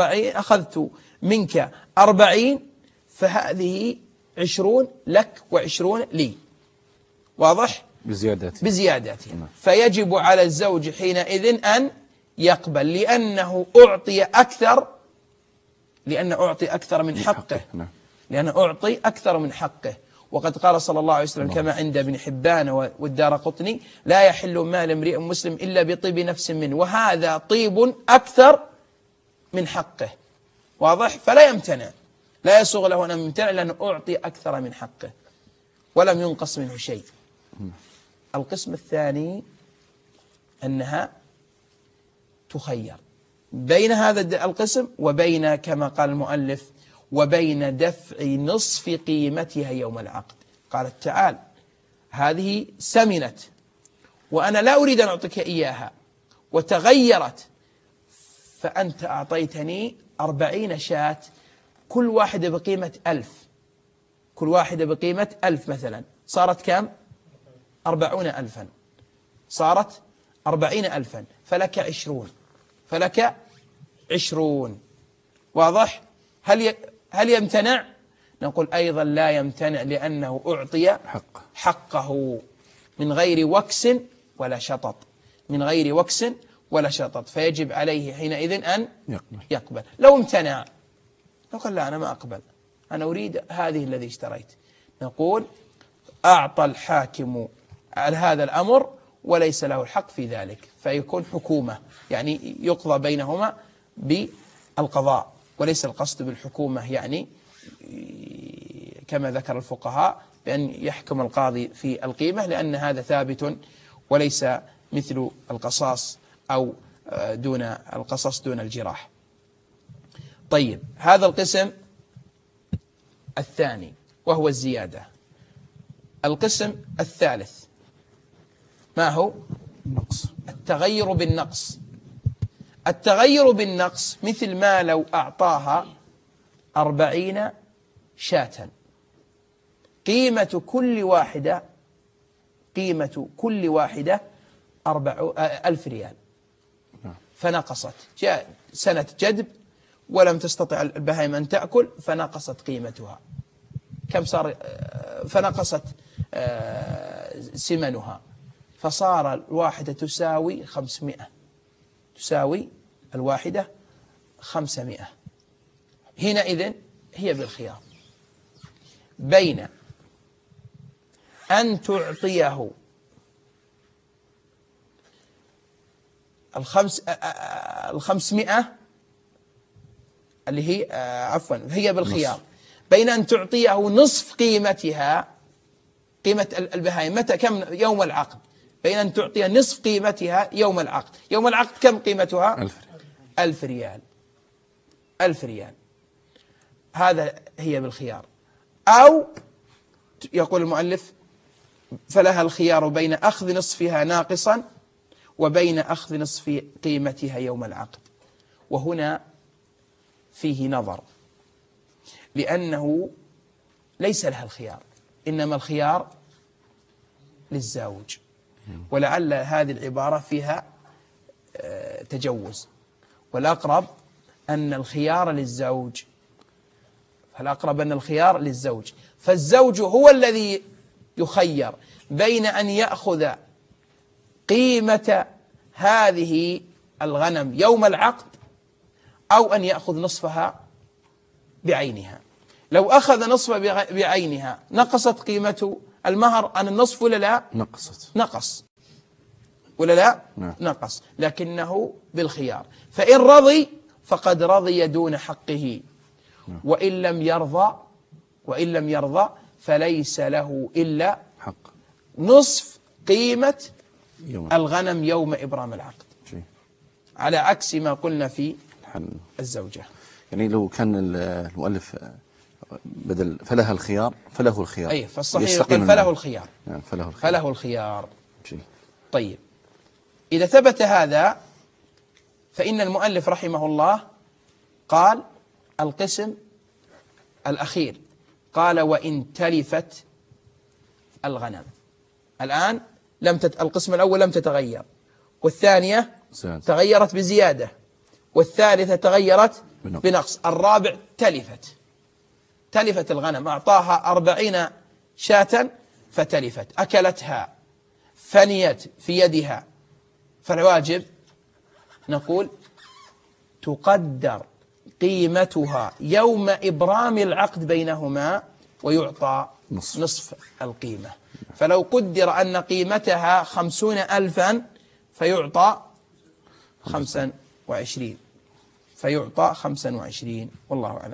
منك 40، فهذه 20 لك و20 لي، واضح؟ بزياداتها. فيجب على الزوج حينئذ أن يقبل، لأنه أعطي أكثر من حقه، لأنه أعطي أكثر من حقه. وقد قال صلى الله عليه وسلم كما عند ابن حبان والدارقطني: لا يحل مال امرئ مسلم إلا بطيب نفس منه، وهذا طيب أكثر من حقه، واضح؟ فلا يمتنع، لا يسوغ له أن يمتنع، لأنه أعطي أكثر من حقه ولم ينقص منه شيء. القسم الثاني أنها تخير بين هذا القسم وبين، كما قال المؤلف، وبين دفع نصف قيمتها يوم العقد. قالت: تعال، هذه سمنت وأنا لا أريد أن أعطيك إياها، وتغيرت، فأنت أعطيتني 40 شاة، كل واحدة بقيمة 1000، كل واحدة بقيمة 1000 مثلا، صارت كم؟ 40,000، صارت 40,000، فلك 20، فلك 20. واضح؟ هل يمتنع؟ نقول أيضا لا يمتنع، لأنه أعطي حقه من غير وكس ولا شطط، من غير وكس ولا شطط، فيجب عليه حينئذ أن يقبل. لو امتنع نقول لا، أنا ما أقبل، أنا أريد هذه الذي اشتريت، نقول أعطى الحاكم على هذا الأمر وليس له الحق في ذلك، فيكون حكومة، يعني يقضى بينهما بالقضاء، وليس القصد بالحكومة يعني كما ذكر الفقهاء بأن يحكم القاضي في القيمة، لأن هذا ثابت وليس مثل القصاص أو دون القصاص دون الجراح. طيب، هذا القسم الثاني وهو الزيادة. القسم الثالث ما هو؟ النقص. التغير بالنقص. التغير بالنقص مثل ما لو أعطاها 40 شاة، قيمة كل واحدة 1000 ريال، فنقصت، جاء سنة جدب ولم تستطع البهائم أن تأكل فنقصت قيمتها. كم صار؟ فنقصت سمنها، فصار الواحدة تساوي 500، تساوي الواحدة 500. حينئذ هي بالخيار بين أن تعطيه 500 اللي هي هي بالخيار بين أن تعطيه نصف قيمتها، قيمة البهائم متى كم يوم العقد، بين أن تعطيه نصف قيمتها يوم العقد. يوم العقد كم قيمتها؟ 1000 ريال. 1000 ريال، هذا هي بالخيار. أو يقول المؤلف فلها الخيار بين أخذ نصفها ناقصا وبين أخذ نصف قيمتها يوم العقد. وهنا فيه نظر، لأنه ليس لها الخيار، إنما الخيار للزوج، ولعل هذه العبارة فيها تجوز، والأقرب أن الخيار للزوج، فالزوج هو الذي يخير بين أن يأخذ قيمة هذه الغنم يوم العقد أو أن يأخذ نصفها بعينها. لو أخذ نصف بعينها نقصت قيمة المهر عن النصف ولا لا؟ نقص ولا لا؟ نقص، لكنه بالخيار. فإن رضي فقد رضي دون حقه، وإن لم يرضى فليس له إلا نصف قيمة الغنم يوم إبرام العقد، على عكس ما قلنا في الزوجة. يعني لو كان المؤلف بدل فلها الخيار فله الخيار، أي فالصحيح يقول فله الخيار، فله الخيار. طيب، إذا ثبت هذا فإن المؤلف رحمه الله قال القسم الأخير، قال وإن تلفت الغنم. الآن القسم الأول لم تتغير، والثانية تغيرت بزيادة، والثالثة تغيرت بنقص، الرابع تلفت الغنم، أعطاها 40 شاة فتلفت، أكلتها، فنيت في يدها، فالواجب نقول تقدر قيمتها يوم إبرام العقد بينهما ويعطى نصف القيمة. فلو قدر أن قيمتها 50,000 فيعطى 25، والله أعلم.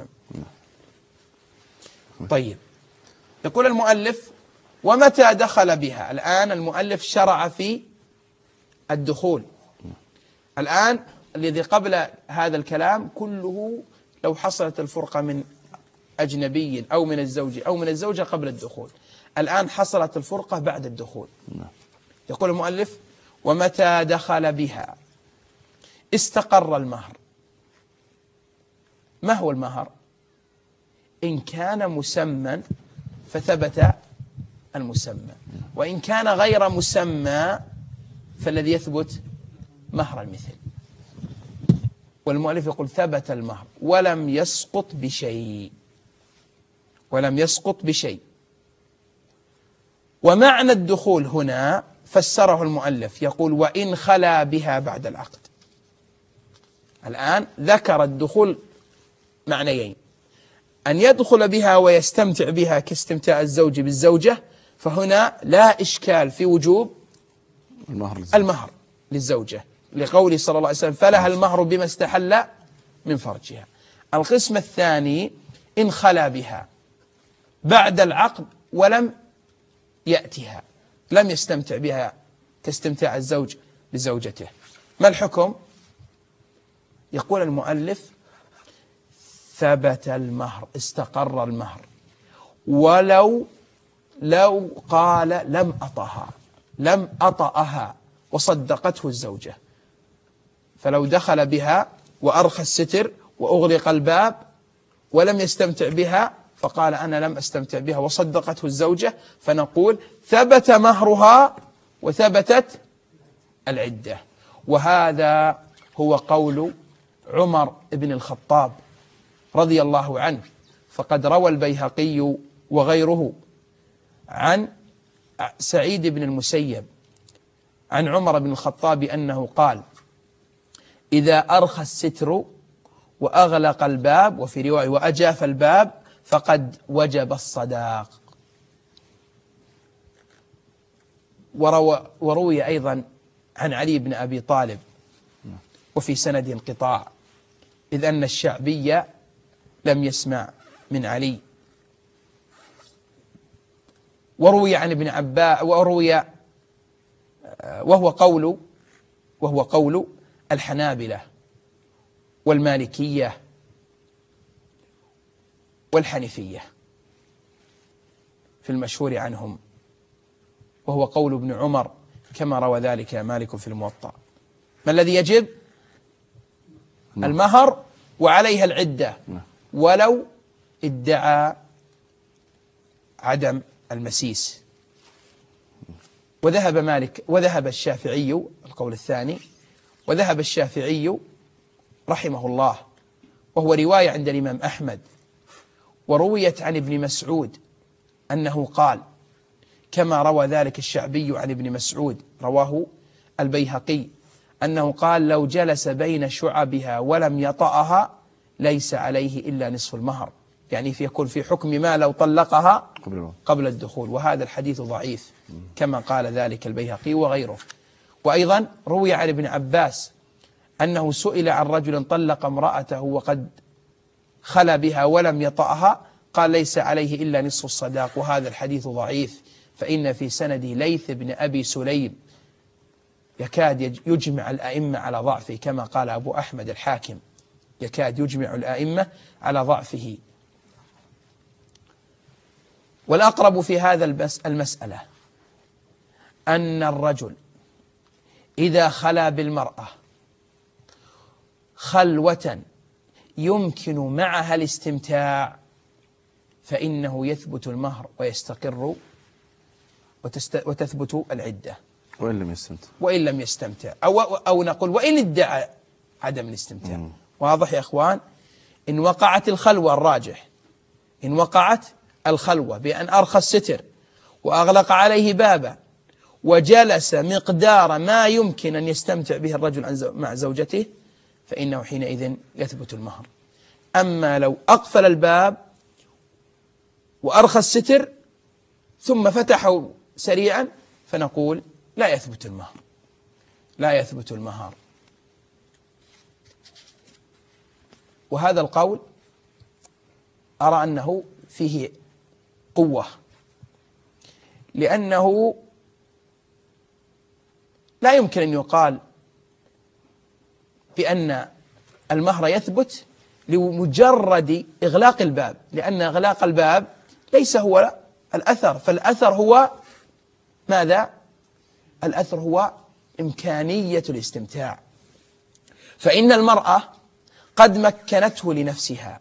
طيب، يقول المؤلف ومتى دخل بها. الآن المؤلف شرع في الدخول. الآن الذي قبل هذا الكلام كله لو حصلت الفرقة من أجنبي أو من الزوج أو من الزوجة قبل الدخول، الآن حصلت الفرقة بعد الدخول. يقول المؤلف ومتى دخل بها استقر المهر. ما هو المهر؟ إن كان مسمى فثبت المسمى، وإن كان غير مسمى فالذي يثبت مهر المثل. والمؤلف يقول ثبت المهر ولم يسقط بشيء، ولم يسقط بشيء. ومعنى الدخول هنا فسره المؤلف يقول وإن خلا بها بعد العقد. الآن ذكر الدخول معنيين: أن يدخل بها ويستمتع بها كاستمتاع الزوج بالزوجة، فهنا لا إشكال في وجوب المهر للزوجة، لقوله صلى الله عليه وسلم فلها المهر بما استحل من فرجها. القسم الثاني إن خلا بها بعد العقد ولم يأتها، لم يستمتع بها كاستمتاع الزوج بزوجته، ما الحكم؟ يقول المؤلف ثبت المهر، استقر المهر، ولو قال لم أطأها وصدقته الزوجة، فلو دخل بها وأرخى الستر وأغلق الباب ولم يستمتع بها فقال أنا لم أستمتع بها وصدقته الزوجة، فنقول ثبت مهرها وثبتت العدة. وهذا هو قول عمر بن الخطاب رضي الله عنه، فقد روى البيهقي وغيره عن سعيد بن المسيب عن عمر بن الخطاب أنه قال إذا أرخى الستر وأغلق الباب، وفي رواية وأجاف الباب، فقد وجب الصداق. وروي أيضا عن علي بن أبي طالب وفي سند انقطاع، إذ أن الشعبي لم يسمع من علي. وروي عن ابن عباس وهو قول الحنابلة والمالكية والحنفية في المشهور عنهم، وهو قول ابن عمر كما روى ذلك مالك في الموطأ. ما الذي يجب؟ المهر وعليها العدة، ولو ادعى عدم المسيس. وذهب الشافعي، القول الثاني، وذهب الشافعي رحمه الله، وهو رواية عند الإمام أحمد، ورويت عن ابن مسعود أنه قال كما روى ذلك الشعبي عن ابن مسعود، رواه البيهقي أنه قال لو جلس بين شعبها ولم يطأها ليس عليه إلا نصف المهر، يعني يكون في حكم ما لو طلقها قبل الدخول. وهذا الحديث ضعيف كما قال ذلك البيهقي وغيره. وأيضا روي عن ابن عباس أنه سئل عن رجل طلق امرأته وقد خلا بها ولم يطأها، قال ليس عليه إلا نصف الصداق، وهذا الحديث ضعيف، فإن في سنده ليث بن أبي سليم يكاد يجمع الأئمة على ضعفه، كما قال أبو أحمد الحاكم يكاد يجمع الأئمة على ضعفه. والأقرب في هذا المسألة أن الرجل إذا خلا بالمرأة خلوة يمكن معها الاستمتاع فإنه يثبت المهر ويستقر وتثبت العدة، وإن لم يستمتع أو نقول وإن ادعى عدم الاستمتاع. واضح يا أخوان؟ إن وقعت الخلوة، الراجح إن وقعت الخلوة بأن أرخى الستر وأغلق عليه بابا وجلس مقدار ما يمكن أن يستمتع به الرجل مع زوجته، فإنه حينئذ يثبت المهر. أما لو أقفل الباب وأرخى الستر ثم فتحه سريعا فنقول لا يثبت المهر، لا يثبت المهر. وهذا القول أرى أنه فيه قوة، لأنه لا يمكن أن يقال بأن المهر يثبت لمجرد إغلاق الباب، لأن إغلاق الباب ليس هو الأثر، فالأثر هو ماذا؟ الأثر هو إمكانية الاستمتاع. فإن المرأة قد مكنته لنفسها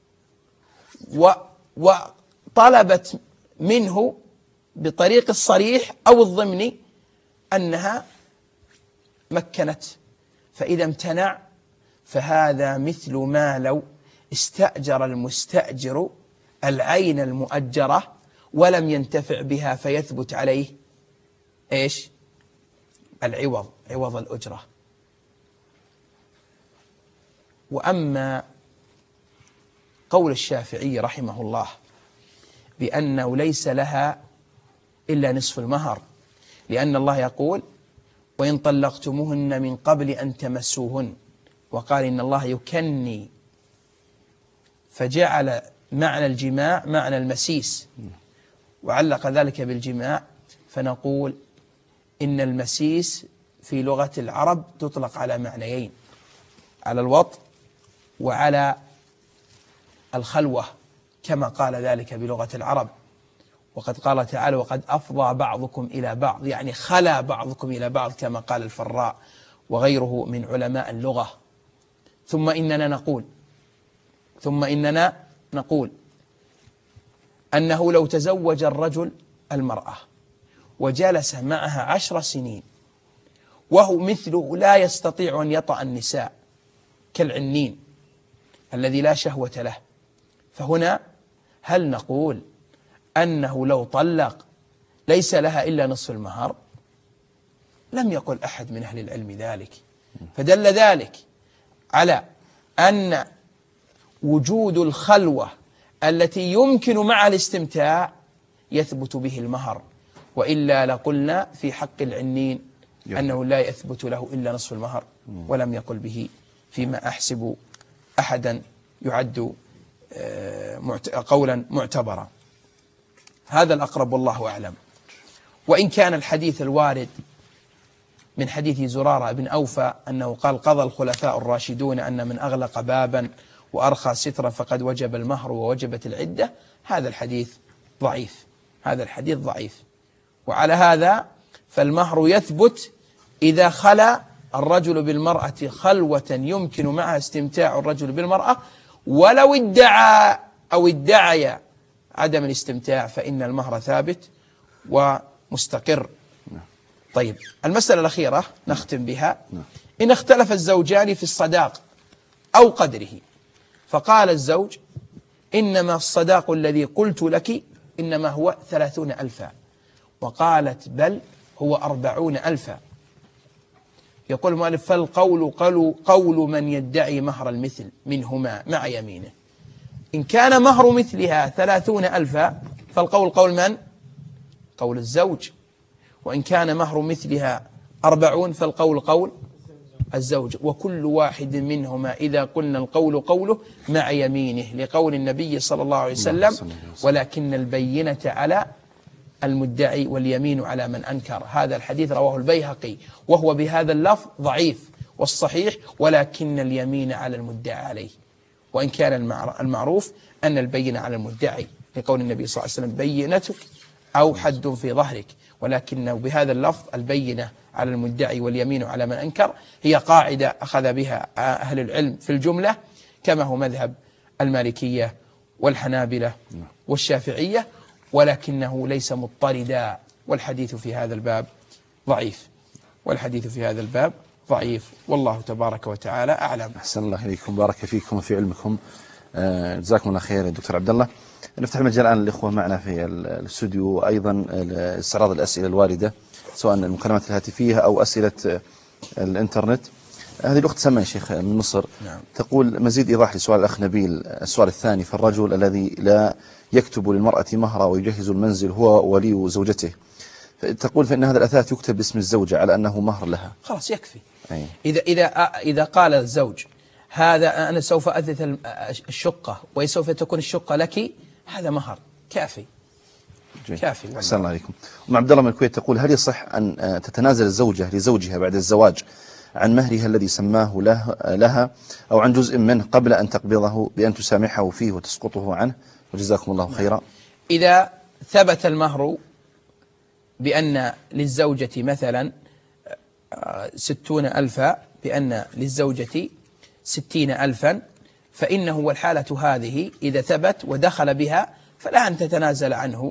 وطلبت منه بطريق الصريح أو الضمني أنها مكنت، فإذا امتنع فهذا مثل ما لو استأجر المستأجر العين المؤجرة ولم ينتفع بها فيثبت عليه إيش؟ العوض، عوض الأجرة. وأما قول الشافعي رحمه الله بأنه ليس لها إلا نصف المهر، لأن الله يقول: وإن طلقتموهن من قبل أن تمسوهن، وقال إن الله يكني، فجعل معنى الجماع معنى المسيس وعلق ذلك بالجماع. فنقول إن المسيس في لغة العرب تطلق على معنيين: على الوطء وعلى الخلوة، كما قال ذلك بلغة العرب. وقد قال تعالى: وقد أفضى بعضكم إلى بعض، يعني خلا بعضكم إلى بعض، كما قال الفراء وغيره من علماء اللغة. ثم إننا نقول أنه لو تزوج الرجل المرأة وجلس معها 10 سنين وهو مثله لا يستطيع أن يطأ النساء كالعنين الذي لا شهوة له، فهنا هل نقول أنه لو طلق ليس لها إلا نصف المهر؟ لم يقل أحد من أهل العلم ذلك، فدل ذلك على أن وجود الخلوة التي يمكن مع الاستمتاع يثبت به المهر، وإلا لقلنا في حق العنين أنه لا يثبت له إلا نصف المهر، ولم يقل به فيما أحسب أحدا يعد قولا معتبرا. هذا الأقرب والله أعلم. وإن كان الحديث الوارد من حديث زرارة بن أوفى أنه قال: قضى الخلفاء الراشدون أن من أغلق بابا وأرخى سترا فقد وجب المهر ووجبت العدة، هذا الحديث ضعيف، هذا الحديث ضعيف. وعلى هذا فالمهر يثبت إذا خلا الرجل بالمرأة خلوة يمكن معها استمتاع الرجل بالمرأة، ولو ادعى أو ادعي عدم الاستمتاع فإن المهر ثابت ومستقر. طيب، المسألة الأخيرة نختم بها: إن اختلف الزوجان في الصداق أو قدره، فقال الزوج: إنما الصداق الذي قلت لك إنما هو 30 ألفا، وقالت: بل هو 40 ألفا. يقول المؤلف: فالقول قول من يدعي مهر المثل منهما مع يمينه. إن كان مهر مثلها 30 ألفا فالقول قول من؟ قول الزوج. وإن كان مهر مثلها 40 فالقول قول الزوج. وكل واحد منهما إذا قلنا القول قوله مع يمينه، لقول النبي صلى الله عليه وسلم: ولكن البينة على المدعي واليمين على من أنكر. هذا الحديث رواه البيهقي وهو بهذا اللفظ ضعيف، والصحيح: ولكن اليمين على المدعي عليه. وإن كان المعروف أن البينة على المدعي، لقول النبي صلى الله عليه وسلم: بينتك أو حد في ظهرك. ولكنه بهذا اللفظ البينة على المدعي واليمين على من أنكر هي قاعدة أخذ بها أهل العلم في الجملة، كما هو مذهب المالكية والحنابلة والشافعية، ولكنه ليس مضطردا. والحديث في هذا الباب ضعيف، والله تبارك وتعالى أعلم. أحسن الله إليكم، بارك فيكم وفي علمكم، جزاكم الله خير يا دكتور عبد الله. نفتح المجال الآن للإخوة معنا في الاستوديو، وأيضا استعراض الأسئلة الواردة سواء المكالمات الهاتفية أو أسئلة الإنترنت. هذه الأخت سمع شيخ من مصر. نعم. تقول: مزيد إيضاح لسؤال الأخ نبيل. السؤال الثاني: فالرجل الذي لا يكتب للمرأة مهرا ويجهز المنزل هو ولي زوجته، تقول فإن هذا الأثاث يكتب باسم الزوجة على أنه مهر لها. خلاص يكفي. أي. إذا قال الزوج: هذا أنا سوف أثث الشقة وسوف تكون الشقة لك، هذا مهر كافي. كافي. أحسن الله عليكم. أم عبد الله من الكويت تقول: هل يصح أن تتنازل الزوجة لزوجها بعد الزواج عن مهرها الذي سماه لها أو عن جزء منه قبل أن تقبضه بأن تسامحه فيه وتسقطه عنه؟ وجزاكم الله خيرا. إذا ثبت المهر بأن للزوجة مثلا 60 ألفا، بأن للزوجة 60 ألفا، فإنه والحالة هذه إذا ثبت ودخل بها فلا أن تتنازل عنه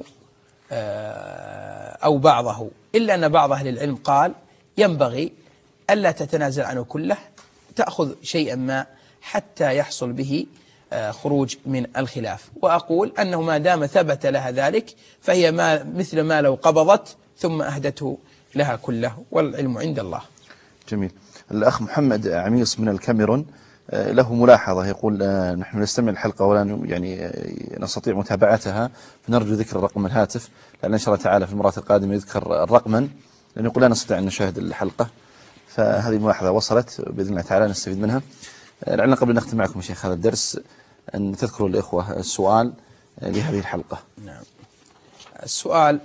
أو بعضه، إلا أن بعض أهل العلم قال: ينبغي ألا تتنازل عنه كله، تأخذ شيئا ما حتى يحصل به خروج من الخلاف. وأقول أنه ما دام ثبت لها ذلك فهي مثل ما لو قبضت ثم أهدته لها كله، والعلم عند الله. جميل. الأخ محمد عميص من الكاميرون له ملاحظة، يقول نحن نستمع الحلقة ولا يعني نستطيع متابعتها، فنرجو ذكر رقم الهاتف، لأن إن شاء الله تعالى في المرات القادمة يذكر رقما، لأنه يقول لا نستطيع أن نشاهد الحلقة. فهذه الملاحظة وصلت بإذن الله تعالى نستفيد منها. لعلنا قبل أن نختم معكم شيخ هذا الدرس أن تذكروا الإخوة السؤال لهذه الحلقة. نعم. السؤال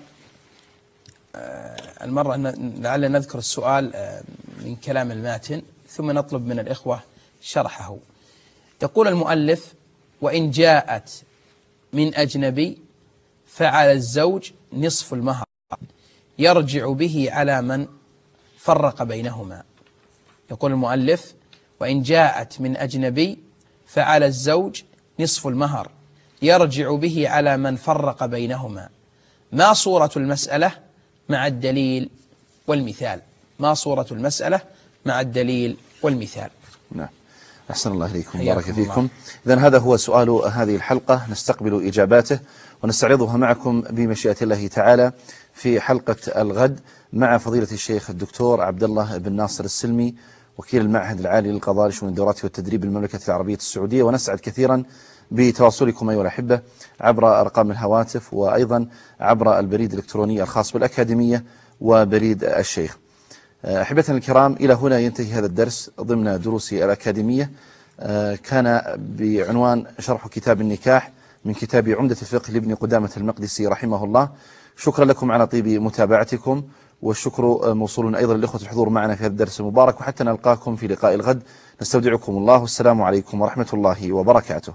المرة لعلنا نذكر السؤال من كلام الماتن ثم نطلب من الإخوة شرحه. يقول المؤلف: وإن جاءت من أجنبي فعلى الزوج نصف المهر يرجع به على من فرق بينهما. يقول المؤلف: وإن جاءت من أجنبي فعلى الزوج نصف المهر يرجع به على من فرق بينهما. ما صورة المسألة مع الدليل والمثال؟ ما صورة المسألة مع الدليل والمثال؟ نعم. أحسن الله إليكم، بارك فيكم. إذن هذا هو سؤال هذه الحلقة، نستقبل إجاباته ونستعرضها معكم بمشيئة الله تعالى في حلقة الغد مع فضيلة الشيخ الدكتور عبد الله بن ناصر السلمي، وكيل المعهد العالي للقضاء لشؤون الدورات والتدريب بالمملكة العربية السعودية. ونسعد كثيرا بتواصلكم أيها الأحبة عبر أرقام الهواتف، وأيضا عبر البريد الإلكتروني الخاص بالأكاديمية وبريد الشيخ. أحبتنا الكرام، إلى هنا ينتهي هذا الدرس ضمن دروس الأكاديمية. كان بعنوان شرح كتاب النكاح من كتاب عمدة الفقه لابن قدامة المقدسي رحمه الله. شكرا لكم على طيب متابعتكم، والشكر موصول أيضا للإخوة الحضور معنا في هذا الدرس المبارك، وحتى نلقاكم في لقاء الغد نستودعكم الله، والسلام عليكم ورحمة الله وبركاته.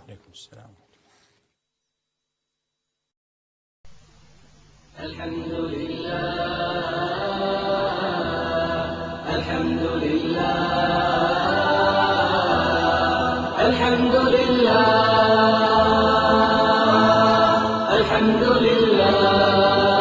الحمد لله الحمد لله الحمد لله الحمد لله